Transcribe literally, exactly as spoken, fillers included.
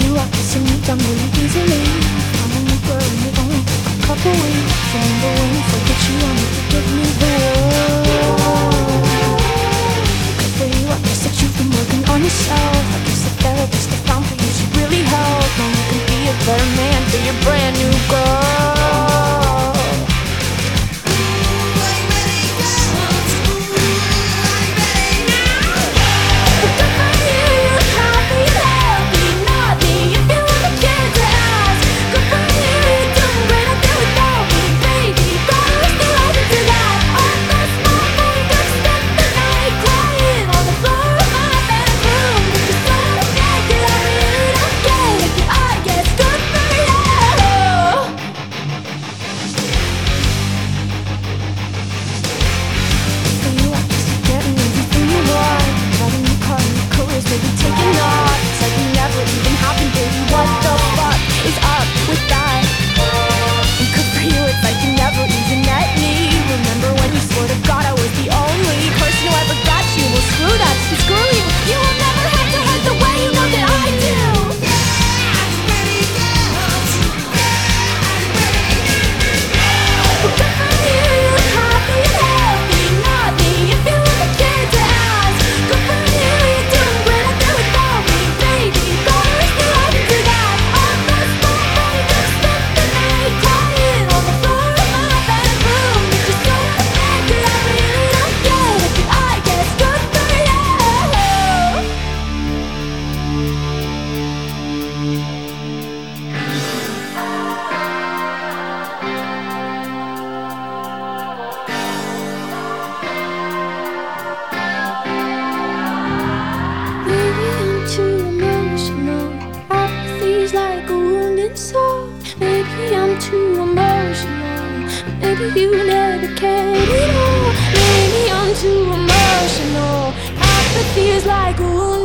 you, I guess you need done really easily. I'm a new girl and it only took a couple weeks. Remember when you said that you wanted to give me the world? Good for you, I guess that you've been working on yourself. I guess the therapist I found for you should really help. Now you can be a better man for your brand new girl. Maybe taking off, it's like it never even happened, baby. What the fuck is up with that? And good for you, it's like you never even met me. Remember when you swore to God I was the only person who ever got you? Well, screw that, and screw you. You will never have to hurt the way you know that I do. Well, good for you, you look happy and healthy, not me. If you were the kid to ask, good for you, you're doing great out there without me, baby. Gotta risk your life and do that. All this fun, funny, just spent the night crying on the floor of my bedroom. It's just so bad that I really don't get it, but I guess good for you. Maybe I'm too emotional. Apathy's like a wounded soul. Maybe I'm too emotional. Maybe you never cared at all. Maybe I'm too emotional. Apathy is like a wounded